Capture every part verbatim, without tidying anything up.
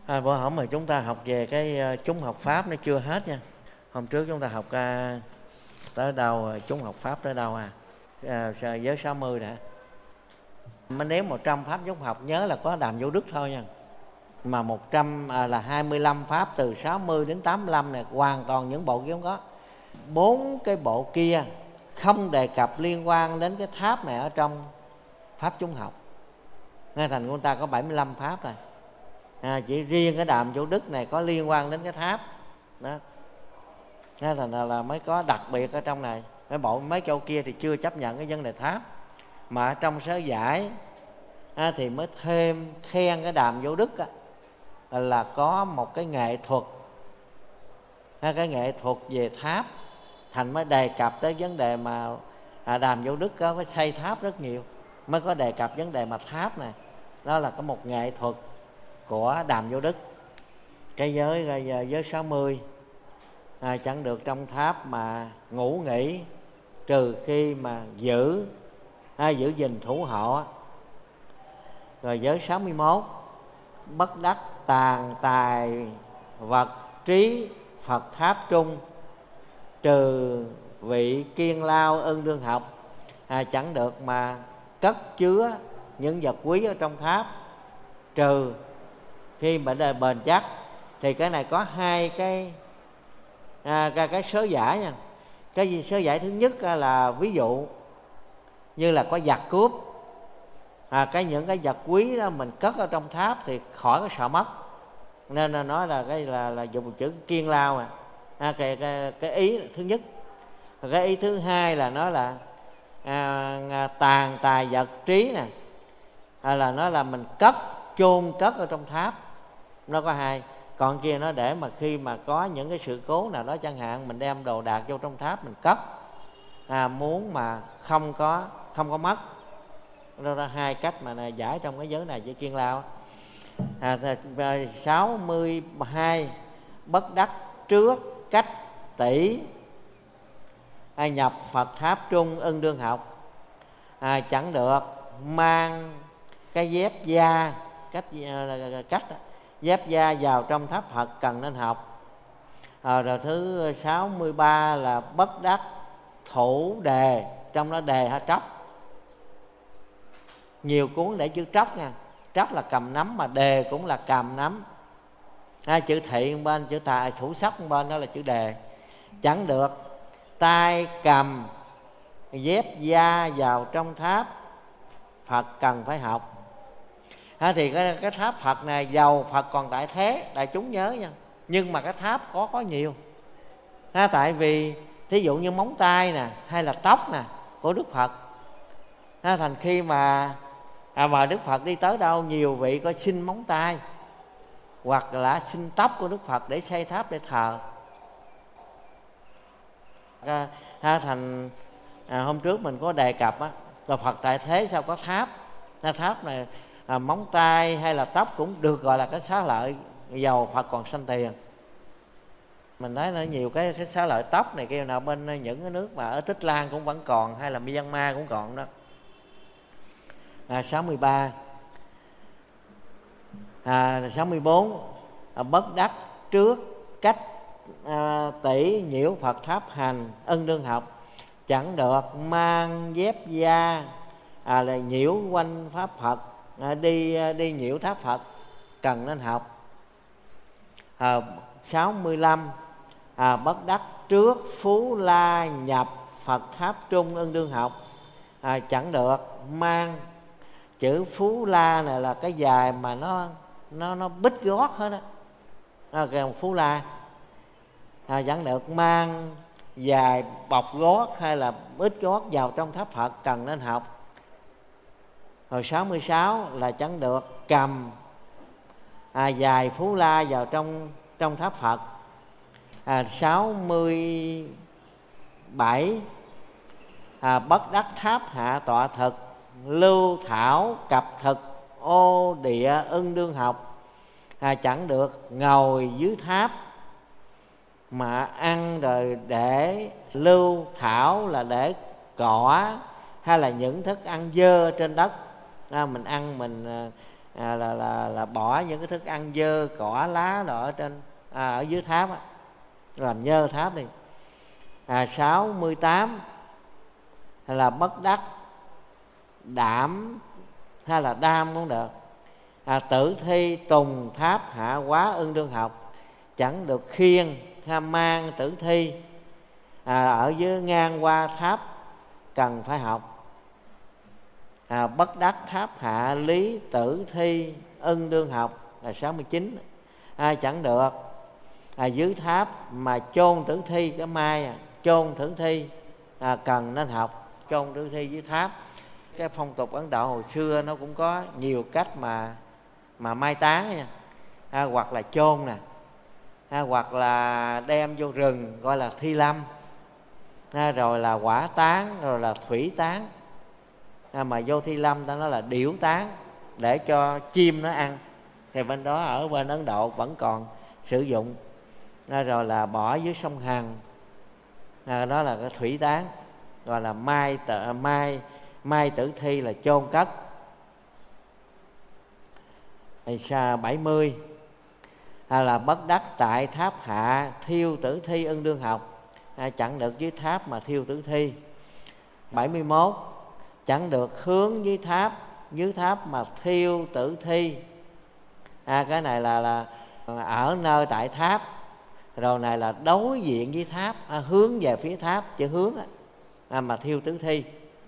À, bữa hổm mà chúng ta học về cái uh, chúng học pháp nó chưa hết nha. Hôm trước chúng ta học uh, tới đâu, uh, chúng học pháp tới đâu à? À giới sáu mươi đã. Mà nếu một trăm pháp chúng học nhớ là có Đàm Vô Đức thôi nha. Mà một trăm à, là hai mươi lăm pháp từ sáu mươi đến tám mươi lăm này hoàn toàn những bộ kia không có. Bốn cái bộ kia không đề cập liên quan đến cái tháp này ở trong pháp chúng học. Nên thành của ta có bảy mươi lăm pháp rồi. À, chỉ riêng cái Đàm Vô Đức này có liên quan đến cái tháp đó, nên thành là, là mới có đặc biệt ở trong này. Mấy bộ mấy châu kia thì chưa chấp nhận cái vấn đề tháp, mà ở trong sớ giải à, thì mới thêm khen cái Đàm Vô Đức á, là có một cái nghệ thuật à, cái nghệ thuật về tháp, thành mới đề cập tới vấn đề mà à, Đàm Vô Đức có xây tháp rất nhiều, mới có đề cập vấn đề mà tháp này. Đó là có một nghệ thuật của Đàm Vô Đức. Cái giới giới sáu mươi à, chẳng được trong tháp mà ngủ nghỉ, trừ khi mà giữ à, giữ gìn thủ hộ. Rồi giới sáu mươi mốt, bất đắc tàn tài vật trí Phật tháp trung, trừ vị kiên lao ân đương học à, chẳng được mà cất chứa những vật quý ở trong tháp, trừ khi mà đời bền chắc. Thì cái này có hai cái à, cái, cái sớ giải nha. Cái gì sớ giải thứ nhất là ví dụ như là có giặc cướp à, cái những cái vật quý đó mình cất ở trong tháp thì khỏi có sợ mất, nên là nói là cái là là dùng chữ kiên lao à, à cái, cái cái ý thứ nhất. Rồi cái ý thứ hai là nói là à, tàn tài vật trí nè, à, là nói là mình cất chôn cất ở trong tháp. Nó có hai. Còn kia nó để mà khi mà có những cái sự cố nào đó, chẳng hạn mình đem đồ đạc vô trong tháp mình cất à, muốn mà không có không có mất. Đó là hai cách mà này giải trong cái giới này với kiên lao. à, sáu mươi hai, bất đắc trước cách tỷ à, nhập Phật tháp trung ưng đương học à, chẳng được mang cái dép da cách cách dép da vào trong tháp Phật, cần nên học. à, Rồi thứ sáu mươi ba là bất đắc thủ đề, trong đó đề hay tróc. Nhiều cuốn để chữ tróc nha, tróc là cầm nắm, mà đề cũng là cầm nắm. à, Chữ thị bên, chữ tài thủ sắc bên, đó là chữ đề. Chẳng được tay cầm dép da vào trong tháp Phật, cần phải học. À, thì cái, cái tháp Phật này giàu Phật còn tại thế, đại chúng nhớ nha, nhưng mà cái tháp có có nhiều. À, tại vì thí dụ như móng tay nè, hay là tóc nè của Đức Phật, à, thành khi mà à, mà Đức Phật đi tới đâu, nhiều vị có xin móng tay hoặc là xin tóc của Đức Phật để xây tháp để thờ. À, à, thành à, hôm trước mình có đề cập á, là Phật tại thế sao có tháp. À, tháp này à, móng tay hay là tóc cũng được gọi là cái xá lợi, giàu Phật còn sanh tiền. Mình thấy nó nhiều cái, cái xá lợi tóc này kia nào bên những cái nước mà ở Tích Lan cũng vẫn còn, hay là Myanmar cũng còn đó. à, sáu mươi ba, à, sáu mươi bốn, à, bất đắc trước cách à, tỷ nhiễu Phật tháp hành ân đương học, chẳng được mang dép da à, là nhiễu quanh pháp Phật, à, đi đi nhiễu tháp Phật, cần nên học. à, sáu mươi lăm, à, bất đắc trước phú la nhập Phật tháp trung ân đương học, à, chẳng được mang. Chữ phú la này là cái dài mà nó nó nó bít gót hết á, nó kêu phú la. à, chẳng được mang dài bọc gót hay là bít gót vào trong tháp Phật, cần nên học. Rồi sáu mươi sáu là chẳng được cầm à, dài phú la vào trong trong tháp Phật. à, sáu mươi bảy, à, bất đắc tháp hạ tọa thực, lưu thảo cập thực ô địa ưng đương học, à, chẳng được ngồi dưới tháp mà ăn rồi để lưu thảo là để cỏ hay là những thức ăn dơ trên đất. à, mình ăn mình à, là, là là bỏ những cái thức ăn dơ cỏ lá đó ở trên à, ở dưới tháp á, làm nhơ tháp đi. À, sáu mươi tám là bất đắc đảm hay là đam cũng được. À, tử thi tùng tháp hạ quá ưng đương học, chẳng được khiêng hay mang tử thi à, ở dưới ngang qua tháp cần phải học. À, bất đắc tháp hạ lý tử thi ưng đương học là sáu mươi chín. À, chẳng được à, dưới tháp mà chôn tử thi cái mai à, chôn tử thi à, cần nên học chôn tử thi dưới tháp. Cái phong tục Ấn Độ hồi xưa nó cũng có nhiều cách mà mà mai táng nha. À, hoặc là chôn nè, à, hoặc là đem vô rừng gọi là thi lâm, à, rồi là quả táng, rồi là thủy táng. À, mà vô thi lâm ta nói là điểu táng để cho chim nó ăn, thì bên đó ở bên Ấn Độ vẫn còn sử dụng. À, rồi là bỏ dưới sông Hằng, à, đó là cái thủy táng, gọi là mai tự, mai mai tử thi là chôn cất. bảy mươi à, là bất đắc tại tháp hạ thiêu tử thi ưng đương học, à, chẳng được dưới tháp mà thiêu tử thi. bảy mươi mốt chẳng được hướng dưới tháp, dưới tháp mà thiêu tử thi. À, cái này là là ở nơi tại tháp, rồi này là đối diện với tháp, à, hướng về phía tháp, chữ hướng á, à, mà thiêu tử thi.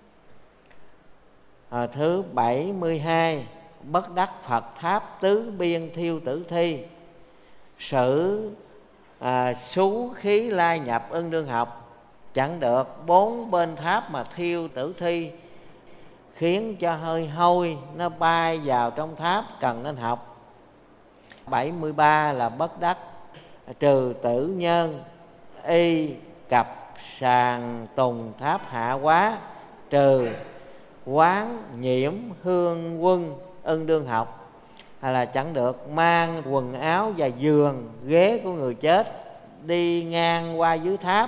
À, thứ bảy mươi hai bất đắc Phật tháp tứ biên thiêu tử thi, sử à, xú khí lai nhập ưng đương học, chẳng được bốn bên tháp mà thiêu tử thi, khiến cho hơi hôi nó bay vào trong tháp cần nên học. bảy mươi ba là bất đắc trừ tử nhân y cặp sàn tùng tháp hạ quá, trừ quán nhiễm hương quân ưng đương học, hay là chẳng được mang quần áo và giường ghế của người chết đi ngang qua dưới tháp,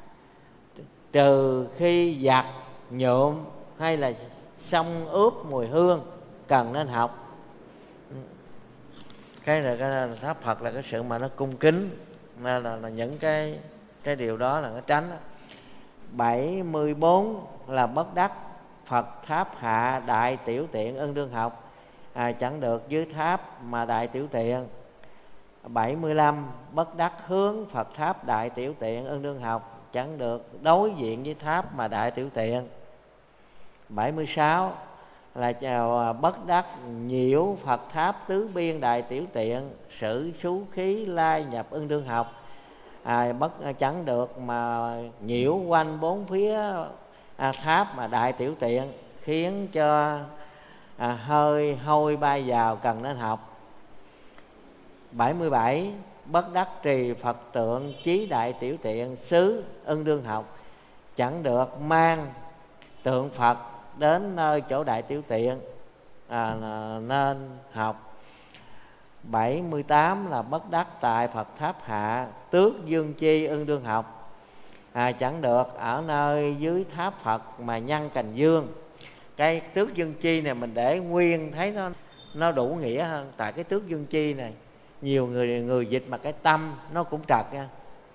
trừ khi giặt nhuộm hay là xông ướp mùi hương cần nên học. Cái là cái tháp Phật là cái sự mà nó cung kính, nên là, là những cái cái điều đó là nó tránh. bảy mươi bốn là bất đắc Phật tháp hạ đại tiểu tiện ưng đương học, à, chẳng được dưới tháp mà đại tiểu tiện. bảy mươi lăm bất đắc hướng Phật tháp đại tiểu tiện ưng đương học, chẳng được đối diện với tháp mà đại tiểu tiện. bảy mươi sáu là chào bất đắc nhiễu Phật tháp tứ biên đại tiểu tiện, sử xú khí lai nhập ưng đương học, à, bất chẳng được mà nhiễu quanh bốn phía à, tháp mà đại tiểu tiện, khiến cho à, hơi hôi bay vào cần nên học. bảy mươi bảy bất đắc trì Phật tượng chí đại tiểu tiện xứ ưng đương học, chẳng được mang tượng Phật đến nơi chỗ đại tiểu tiện à, nên học. bảy mươi tám là bất đắc tại Phật tháp hạ tước dương chi ưng đương học, à, chẳng được ở nơi dưới tháp Phật mà nhăn cành dương. Cái tước dương chi này mình để nguyên thấy nó nó đủ nghĩa hơn. Tại cái tước dương chi này nhiều người người dịch mà cái tâm nó cũng trật nha,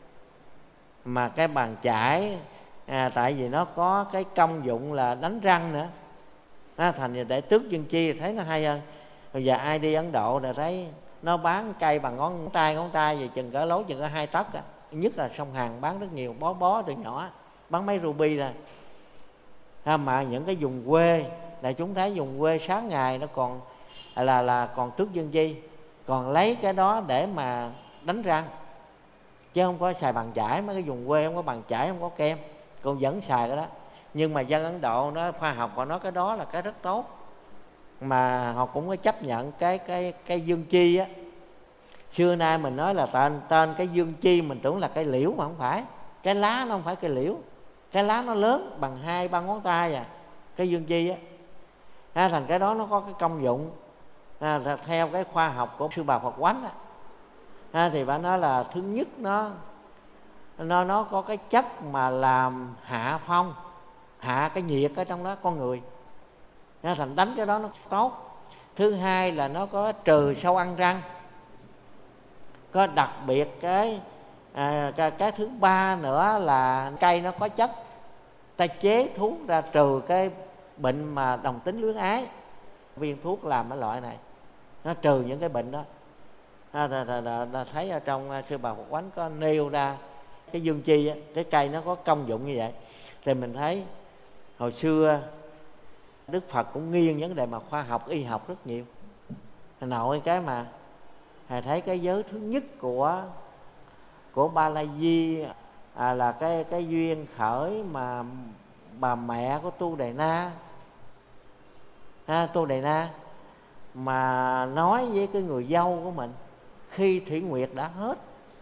mà cái bàn chải à, tại vì nó có cái công dụng là đánh răng nữa, à, thành ra để tước dương chi thấy nó hay hơn. Bây giờ ai đi Ấn Độ là thấy nó bán cây bằng ngón tay ngón tay về chừng cỡ lối chừng có hai tấc à. Nhất là sông Hàn bán rất nhiều, bó bó từ nhỏ bán mấy ruby rồi. À, mà những cái vùng quê là chúng thấy vùng quê sáng ngày nó còn là là còn tước dương chi, còn lấy cái đó để mà đánh răng, chứ không có xài bàn chải. Mấy cái vùng quê không có bàn chải, không có kem, còn vẫn xài cái đó. Nhưng mà dân Ấn Độ nó khoa học, họ nói cái đó là cái rất tốt, mà họ cũng có chấp nhận cái cái cái dương chi á. Xưa nay mình nói là tên tên cái dương chi mình tưởng là cây liễu, mà không phải. Cái lá nó không phải cây liễu, cái lá nó lớn bằng hai ba ngón tay à, cái dương chi á. À, thành cái đó nó có cái công dụng à, theo cái khoa học của sư bà Phật Quánh á. À, thì bà nói là thứ nhất nó nó nó có cái chất mà làm hạ phong, hạ cái nhiệt ở trong đó con người. À, thành đánh cái đó nó tốt. Thứ hai là nó có trừ sâu ăn răng. Có đặc biệt cái à, cái, cái thứ ba nữa là cây nó có chất ta chế thuốc ra trừ cái bệnh mà đồng tính luyến ái. Viên thuốc làm cái loại này nó trừ những cái bệnh đó. À, đã, đã, đã, đã thấy ở trong uh, sư bà Phật Quánh có nêu ra cái dương chi á, cái cây nó có công dụng như vậy. Thì mình thấy hồi xưa Đức Phật cũng nghiêng vấn đề mà khoa học y học rất nhiều. Hồi nội cái mà thầy thấy cái giới thứ nhất của của Ba La Di à, là cái cái duyên khởi mà bà mẹ của Tu Đề Na, à, Tu Đề Na mà nói với cái người dâu của mình khi thủy nguyệt đã hết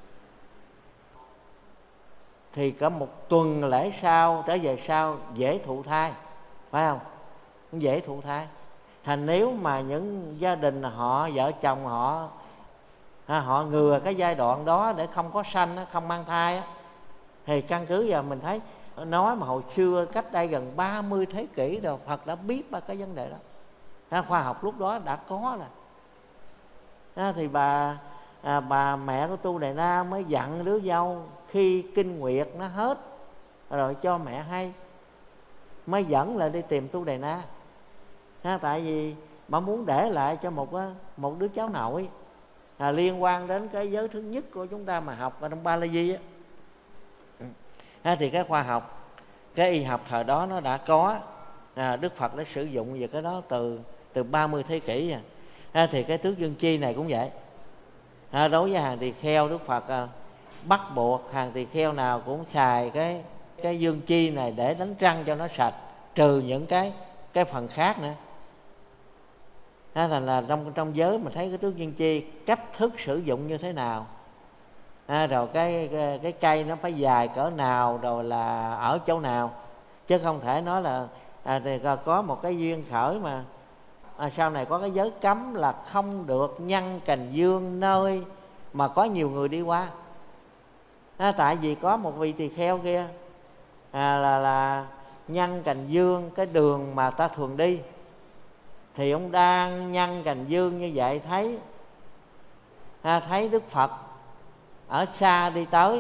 thì cả một tuần lễ sau trở về sau dễ thụ thai, phải không? Dễ thụ thai. Thành nếu mà những gia đình họ vợ chồng họ họ ngừa cái giai đoạn đó để không có sanh, không mang thai, thì căn cứ giờ mình thấy nói mà hồi xưa cách đây gần ba mươi thế kỷ rồi Phật đã biết ba cái vấn đề đó. Khoa học lúc đó đã có rồi. Thì bà à, bà mẹ của Tu Đề Na mới dặn đứa dâu khi kinh nguyệt nó hết rồi cho mẹ hay, mới dẫn lại đi tìm Tu Đề Na. À, tại vì bà muốn để lại cho một một đứa cháu nội à, liên quan đến cái giới thứ nhất của chúng ta mà học ở trong Ba La Di á. À, thì cái khoa học, cái y học thời đó nó đã có, à, Đức Phật đã sử dụng về cái đó từ từ ba mươi thế kỷ rồi. À, thì cái tước dương chi này cũng vậy. À, đối với hàng tỳ kheo, Đức Phật à, bắt buộc hàng tỳ kheo nào cũng xài cái cái dương chi này để đánh răng cho nó sạch, trừ những cái cái phần khác nữa. À, thành là trong trong giới mình thấy cái tước dương chi cách thức sử dụng như thế nào, à, rồi cái, cái cái cây nó phải dài cỡ nào, rồi là ở chỗ nào, chứ không thể nói là à, thì có một cái duyên khởi mà à, sau này có cái giới cấm là không được nhăn cành dương nơi mà có nhiều người đi qua. À, tại vì có một vị tỳ kheo kia à, là là nhăn cành dương cái đường mà ta thường đi, thì ông đang nhăn cành dương như vậy, thấy à, thấy Đức Phật ở xa đi tới,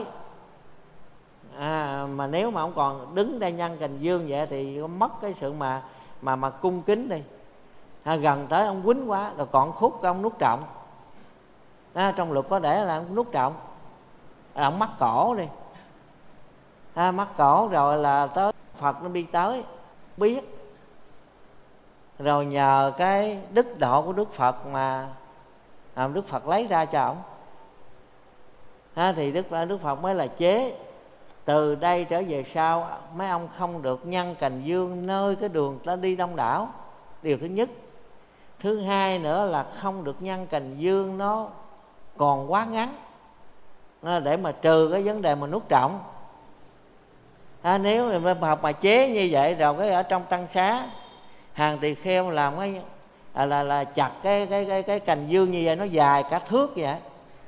à, mà nếu mà ông còn đứng đây nhăn cành dương vậy thì mất cái sự mà mà mà cung kính đi. À, gần tới ông quýnh quá rồi còn khúc ông nút trọng. À, trong luật có để là ông nút trọng, à, ông mắc cổ đi, à, mắc cổ rồi là tới Phật nó đi tới biết, rồi nhờ cái đức độ của Đức Phật mà à, Đức Phật lấy ra cho ổng. À, thì Đức Đức Phật mới là chế từ đây trở về sau mấy ông không được nhăn cành dương nơi cái đường ta đi đông đảo, điều thứ nhất. Thứ hai nữa là không được nhăn cành dương nó còn quá ngắn, à, để mà trừ cái vấn đề mà nút trọng. À, nếu mà học mà chế như vậy rồi cái ở trong tăng xá hàng tỳ kheo làm cái à, là là chặt cái cái cái cái cành dương như vậy, nó dài cả thước vậy.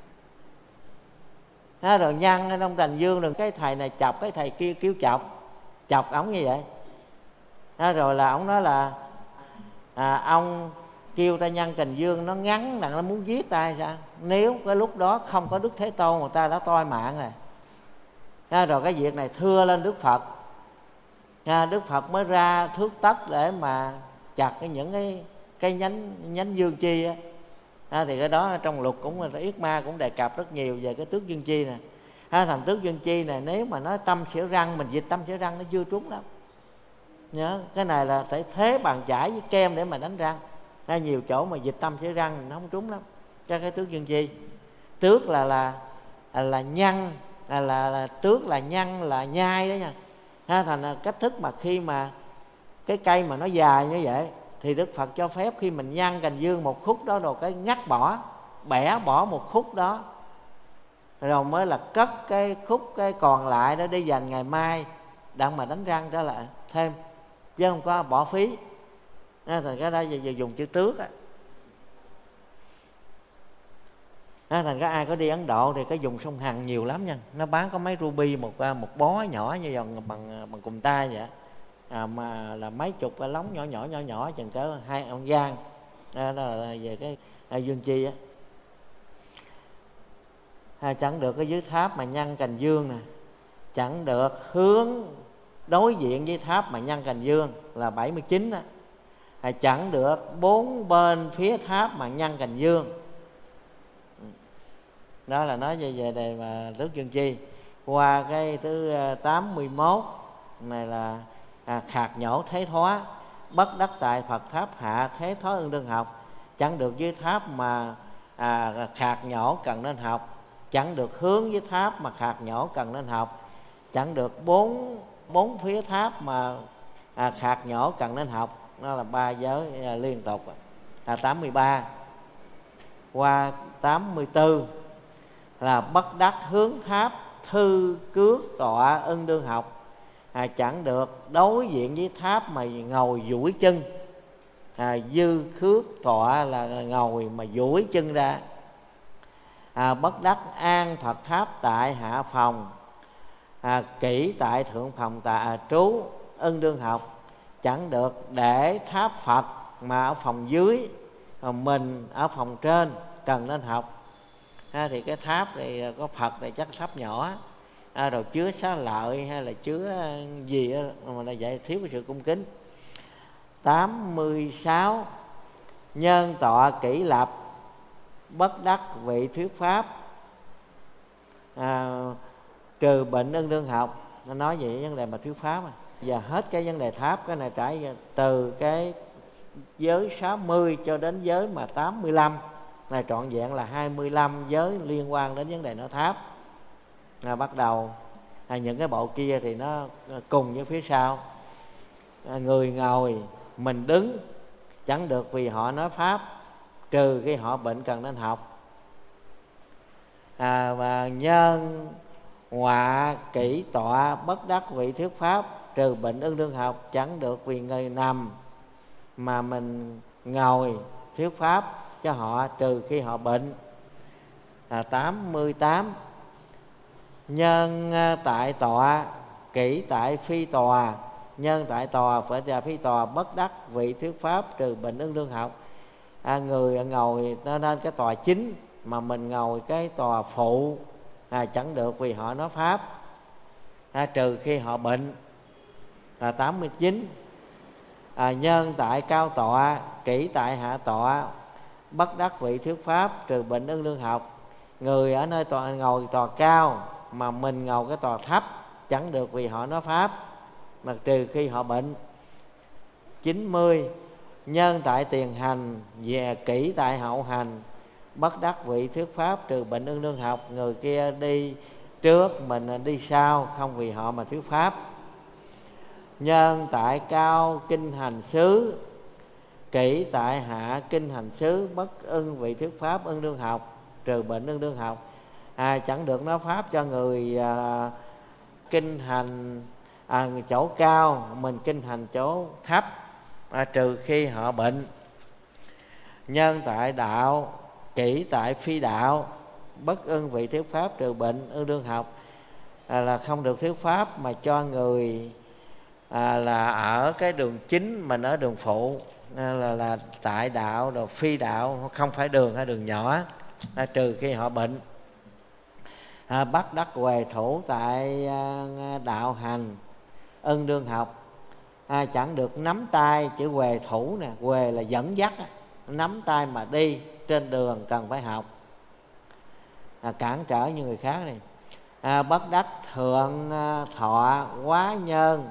À, rồi nhăn ở trong cành dương, rồi cái thầy này chọc, cái thầy kia kêu chọc chọc ổng như vậy. À, rồi là ổng nói là à, ông kêu ta nhăn cành dương nó ngắn là nó muốn giết ta hay sao? Nếu cái lúc đó không có Đức Thế Tôn người ta đã toi mạng rồi. À, rồi cái việc này thưa lên Đức Phật, à, Đức Phật mới ra thước tất để mà chặt cái những cái cái nhánh nhánh dương chi á. À, thì cái đó trong luật cũng là Yết Ma cũng đề cập rất nhiều về cái tước dương chi này. À, thành tước dương chi này nếu mà nói tâm xỉa răng, mình dịch tâm xỉa răng nó chưa trúng lắm. Nhớ cái này là phải thế bàn chải với kem để mà đánh răng. À, nhiều chỗ mà dịch tâm xỉa răng nó không trúng lắm. Cho cái tước dương chi, tước là là là, là nhăn, là, là, là tước là nhăn là nhai đó nha. À, thành là cách thức mà khi mà cái cây mà nó dài như vậy thì Đức Phật cho phép khi mình nhăn cành dương một khúc đó rồi cái ngắt bỏ, bẻ bỏ một khúc đó, rồi mới là cất cái khúc cái còn lại đó đi dành ngày mai đặng mà đánh răng trở lại thêm, chứ không có bỏ phí. À, thành cái đó giờ dùng chữ tước á. À, thành cái ai có đi Ấn Độ thì cái dùng sông Hằng nhiều lắm nha, nó bán có mấy ruby một một bó nhỏ như bằng bằng bằng cùm tay vậy. À, mà là mấy chục cái lóng nhỏ nhỏ nhỏ nhỏ chừng cỡ hai ông gian, à, đó là về cái à, dương chi á. À, chẳng được cái dưới tháp mà nhăn cành dương nè, chẳng được hướng đối diện với tháp mà nhăn cành dương là bảy mươi chín á. À, chẳng được bốn bên phía tháp mà nhăn cành dương. Đó là nói về về đề mà tước dương chi. Qua cái thứ tám mươi mốt này là à, khạc nhổ thế thoá, bất đắc tại Phật tháp hạ thế thoá ưng đương học. Chẳng được dưới tháp mà à, khạc nhổ cần nên học, chẳng được hướng với tháp mà khạc nhổ cần nên học, chẳng được bốn bốn phía tháp mà à, khạc nhổ cần nên học. Đó là ba giới à, liên tục. À, tám mươi ba. Qua tám mươi tư là bất đắc hướng tháp thư cước tọa ưng đương học. À, chẳng được đối diện với tháp mà ngồi duỗi chân. À, dư khước tọa là ngồi mà duỗi chân ra. À, bất đắc an Phật tháp tại hạ phòng. À, kỹ tại thượng phòng tại à, trú ưng đương học. Chẳng được để tháp Phật mà ở phòng dưới, còn mình ở phòng trên cần nên học. À, thì cái tháp này có Phật này chắc tháp nhỏ, à, rồi chứa xá lợi hay là chứa gì đó, mà là vậy thiếu cái sự cung kính. Tám mươi sáu nhân tọa kỷ lập bất đắc vị thuyết pháp. À, trừ bệnh ưng đương học. Nó nói về vấn đề mà thuyết pháp. À. Và hết cái vấn đề tháp, cái này trải từ cái giới sáu mươi cho đến giới mà tám mươi lăm này, trọn vẹn là hai mươi lăm giới liên quan đến vấn đề nói tháp. À, bắt đầu à, những cái bộ kia thì nó cùng với phía sau. À, người ngồi mình đứng chẳng được vì họ nói pháp, trừ khi họ bệnh cần nên học. À, và nhân họa kỹ tọa bất đắc vị thuyết pháp, trừ bệnh ưng đương học, chẳng được vì người nằm mà mình ngồi thuyết pháp cho họ, trừ khi họ bệnh. À, tám mươi tám nhân tại tọa kỹ tại phi tòa. Nhân tại tòa phải là phi tòa bất đắc vị thuyết pháp, trừ bệnh ưng đương học. À, người ngồi nó nên cái tòa chính mà mình ngồi cái tòa phụ, à, chẳng được vì họ nói pháp, à, trừ khi họ bệnh. Là tám mươi chín. À, nhân tại cao tọa kỹ tại hạ tọa bất đắc vị thuyết pháp, trừ bệnh ưng đương học. Người ở nơi tòa ngồi tòa cao mà mình ngồi cái tòa thấp, chẳng được vì họ nói pháp, mà trừ khi họ bệnh. chín mươi. Nhân tại tiền hành về kỹ tại hậu hành bất đắc vị thuyết pháp, trừ bệnh ưng đương học. Người kia đi trước mình đi sau, không vì họ mà thuyết pháp. Nhân tại cao kinh hành xứ kỹ tại hạ kinh hành xứ bất ưng vị thuyết pháp ưng đương học, trừ bệnh ưng đương học. À, chẳng được nói pháp cho người à, kinh hành à, chỗ cao, mình kinh hành chỗ thấp, à, trừ khi họ bệnh. Nhân tại đạo kỹ tại phi đạo bất ưng vị thuyết pháp, trừ bệnh ưng đương học. À, là không được thuyết pháp mà cho người à, là ở cái đường chính, mình ở đường phụ, à, là, là tại đạo rồi phi đạo, không phải đường hay đường nhỏ, à, trừ khi họ bệnh. À, bắt đắc huề thủ tại à, đạo hành ưng đương học. À, chẳng được nắm tay, chữ huề thủ nè, huề là dẫn dắt, nắm tay mà đi trên đường cần phải học, à, cản trở như người khác này. À, bất đắc thượng à, thọ quá nhân,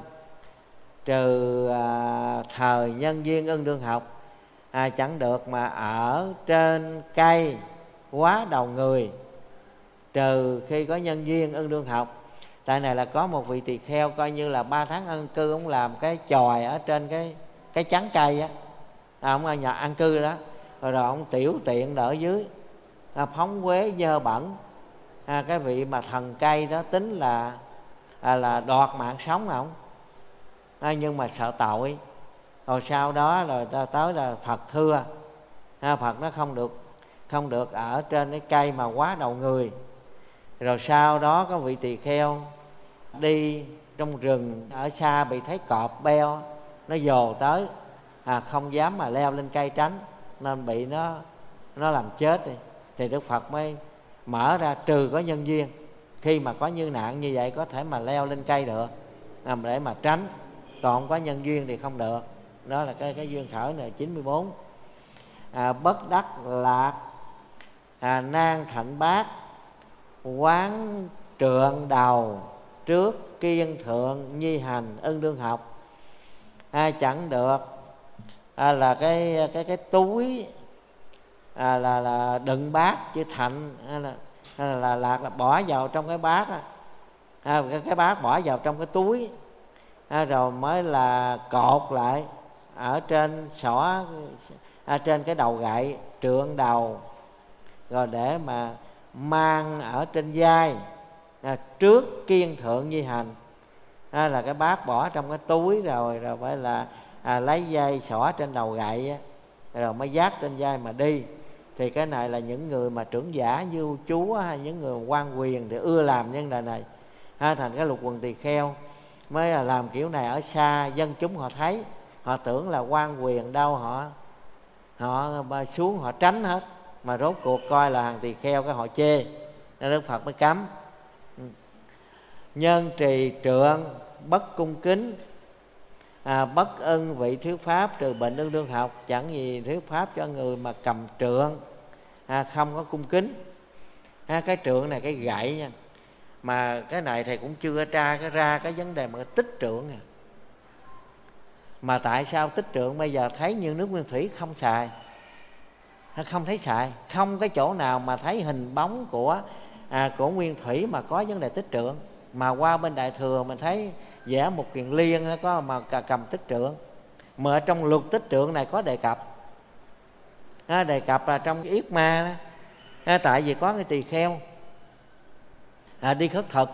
trừ à, thời nhân duyên ưng đương học. À, chẳng được mà ở trên cây quá đầu người, trừ khi có nhân duyên ưng đương học. Tại này là có một vị tỳ kheo coi như là ba tháng ăn cư, ông làm cái chòi ở trên cái cái chắn cây á, à, ông ở nhà ăn cư đó, rồi rồi ông tiểu tiện ở dưới, à, phóng uế dơ bẩn. À, cái vị mà thần cây đó tính là à, là đoạt mạng sống không, à, nhưng mà sợ tội. Rồi sau đó rồi ta tới là Phật thưa, à, Phật nó không được không được ở trên cái cây mà quá đầu người. Rồi sau đó có vị tỳ kheo đi trong rừng ở xa, bị thấy cọp beo nó dồ tới, à, không dám mà leo lên cây tránh, nên bị nó nó làm chết đi. Thì Đức Phật mới mở ra trừ có nhân duyên, khi mà có như nạn như vậy có thể mà leo lên cây được, à, để mà tránh. Còn không có nhân duyên thì không được. Đó là cái cái duyên khởi này chín mươi bốn. À, bất đắc lạc à, nan thạnh bát quán trượng đầu trước kiên thượng nhi hành ưng đương học. À, chẳng được à, là cái cái cái túi à, là là đựng bát chữ thạnh hay là, hay là, là lạc là bỏ vào trong cái bát á. À, cái, cái bát bỏ vào trong cái túi à, rồi mới là cột lại ở trên xỏ à, trên cái đầu gậy trượng đầu, rồi để mà mang ở trên vai à, trước kiên thượng nhi hành. À, là cái bát bỏ trong cái túi rồi rồi phải là à, lấy dây xỏ trên đầu gậy á, rồi mới vác trên vai mà đi. Thì cái này là những người mà trưởng giả như chúa hay những người quan quyền thì ưa làm nhân đời này. Ha, thành cái lục quần tỳ kheo mới là làm kiểu này ở xa, dân chúng họ thấy, họ tưởng là quan quyền đâu, họ họ xuống họ tránh hết, mà rốt cuộc coi là hàng tỳ kheo cái họ chê, nên Đức Phật mới cấm. Nhân trì trượng bất cung kính à, bất ưng vị thuyết pháp trừ bệnh ưng đương học. Chẳng gì thuyết pháp cho người mà cầm trượng à, không có cung kính. À, cái trượng này cái gậy nha, mà cái này thầy cũng chưa tra cái ra cái vấn đề mà tích trượng à. Mà tại sao tích trượng bây giờ thấy như nước Nguyên Thủy không xài, không thấy xài, không cái chỗ nào mà thấy hình bóng của à, của Nguyên Thủy mà có vấn đề tích trượng. Mà qua bên Đại Thừa mình thấy vẽ một kiền liên có mà cầm tích trượng, mà ở trong luật tích trượng này có đề cập à, đề cập là trong cái yết ma đó. À, tại vì có cái tỳ kheo à, đi khất thực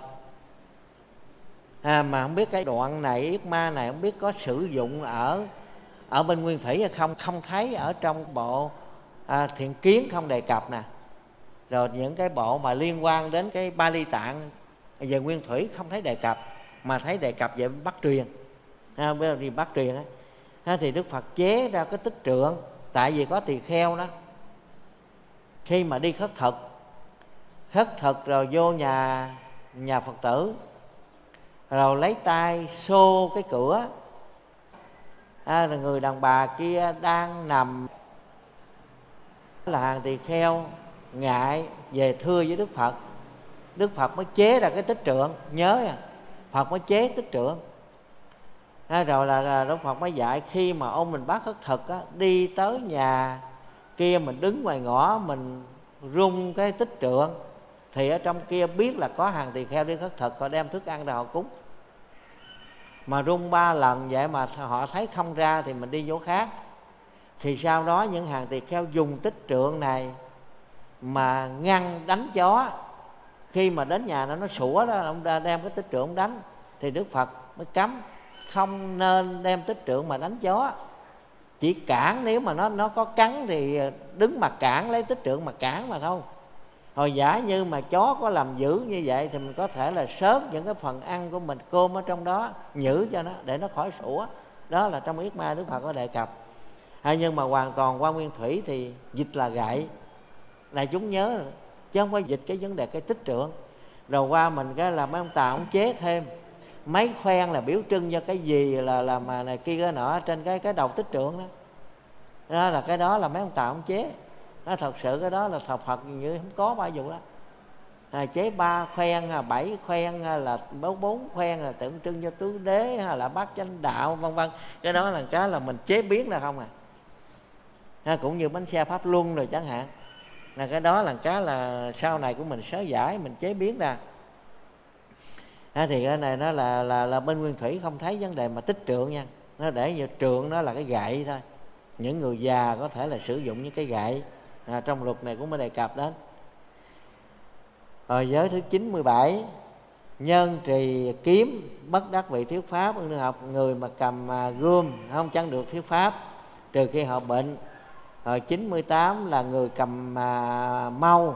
à, mà không biết cái đoạn này yết ma này không biết có sử dụng ở ở bên Nguyên Thủy hay không, không thấy ở trong bộ à, Thiện Kiến không đề cập nè. Rồi những cái bộ mà liên quan đến cái Bali Tạng về Nguyên Thủy không thấy đề cập, mà thấy đề cập về Bắc Truyền à, bây giờ đi Bắc Truyền á. À, thì Đức Phật chế ra cái tích trượng, tại vì có tỳ kheo đó, khi mà đi khất thực khất thực rồi vô nhà nhà Phật tử, rồi lấy tay xô cái cửa à, rồi người đàn bà kia đang nằm là hàng tỳ kheo ngại về thưa với Đức Phật. Đức Phật mới chế ra cái tích trượng, nhớ à, Phật mới chế tích trượng à, rồi là, là Đức Phật mới dạy khi mà ông mình bác khất thực á, đi tới nhà kia mình đứng ngoài ngõ mình rung cái tích trượng, thì ở trong kia biết là có hàng tỳ kheo đi khất thực, họ đem thức ăn ra họ cúng. Mà rung ba lần vậy mà họ thấy không ra thì mình đi chỗ khác. Thì sau đó những hàng tỳ kheo dùng tích trượng này mà ngăn đánh chó. Khi mà đến nhà nó nó sủa đó, ông đem cái tích trượng đánh. Thì Đức Phật mới cấm không nên đem tích trượng mà đánh chó. Chỉ cản, nếu mà nó nó có cắn thì đứng mà cản, lấy tích trượng mà cản mà thôi. Hồi giả như mà chó có làm dữ như vậy thì mình có thể là sớt những cái phần ăn của mình, cơm ở trong đó, nhử cho nó để nó khỏi sủa. Đó là trong yết ma Đức Phật có đề cập. À, nhưng mà hoàn toàn qua Nguyên Thủy thì dịch là gậy, là chúng nhớ rồi, chứ không có dịch cái vấn đề cái tích trượng. Rồi qua mình cái là mấy ông Tàu ông chế thêm mấy khoen là biểu trưng cho cái gì là là mà này kia cái nọ trên cái cái đầu tích trượng đó. Đó là cái đó là mấy ông Tàu ông chế. Nó thật sự cái đó là thờ Phật như không có bao vụ đó. À, chế ba khoen, bảy khoen, là bốn bốn khoen là tượng trưng cho tứ đế hay là bát chánh đạo vân vân. Cái đó là cái là mình chế biến ra không à. À, cũng như bánh xe Pháp Luân rồi chẳng hạn, là cái đó là cái là sau này của mình sớ giải mình chế biến ra. À, thì cái này nó là là là bên Nguyên Thủy không thấy vấn đề mà tích trượng nha. Nó để như trượng nó là cái gậy thôi. Những người già có thể là sử dụng những cái gậy. À, trong luật này cũng mới đề cập đến. Rồi giới thứ chín mươi bảy, nhân trì kiếm bất đắc vị thuyết pháp ưng đương học. Người mà cầm à, gươm không chẳng được thuyết pháp trừ khi họ bệnh. Rồi chín mươi tám là người cầm à, mâu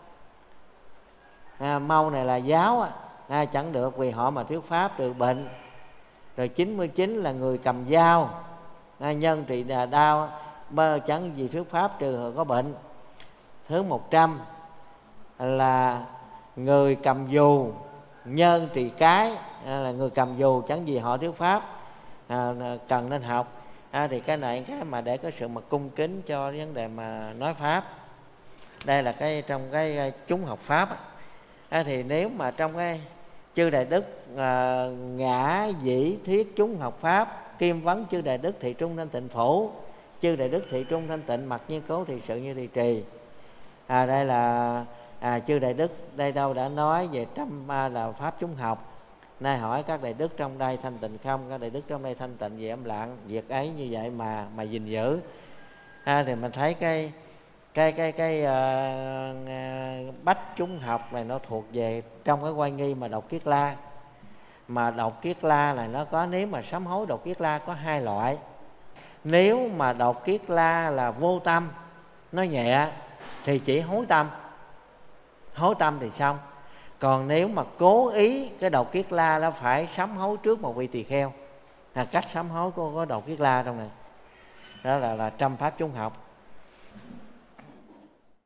à, mâu này là giáo á, à, chẳng được vì họ mà thuyết pháp trừ bệnh. Rồi chín mươi chín là người cầm dao à, nhân trị đà đao chẳng gì thuyết pháp trừ có bệnh. Thứ một trăm là người cầm dù nhân trì cái, là người cầm dù chẳng gì họ thuyết pháp, à, cần nên học. À, thì cái này cái mà để có sự mà cung kính cho vấn đề mà nói pháp. Đây là cái trong cái chúng học pháp. À, thì nếu mà trong cái chư đại đức à, ngã dĩ thuyết chúng học pháp, kim vấn chư đại đức thị trung thanh tịnh phổ, chư đại đức thị trung thanh tịnh mặc như cố thị sự như thị trì. À, đây là à, chư đại đức đây đâu đã nói về trăm à, là pháp chúng học. Nay hỏi các đại đức trong đây thanh tịnh không? Các đại đức trong đây thanh tịnh về âm lặng. Việc ấy như vậy mà mà gìn giữ. À, thì mình thấy cái cái cái cái uh, bách chúng học này nó thuộc về trong cái oai nghi mà đọc Kiết La. Mà đọc Kiết La này nó có, nếu mà sám hối đọc Kiết La có hai loại. Nếu mà đọc Kiết La là vô tâm, nó nhẹ thì chỉ hối tâm, hối tâm thì xong. Còn nếu mà cố ý cái đọc Kiết La nó phải sám hối trước một vị tỳ kheo. À, cách sám hối của có đọc Kiết La trong này đó là là trăm pháp chúng học.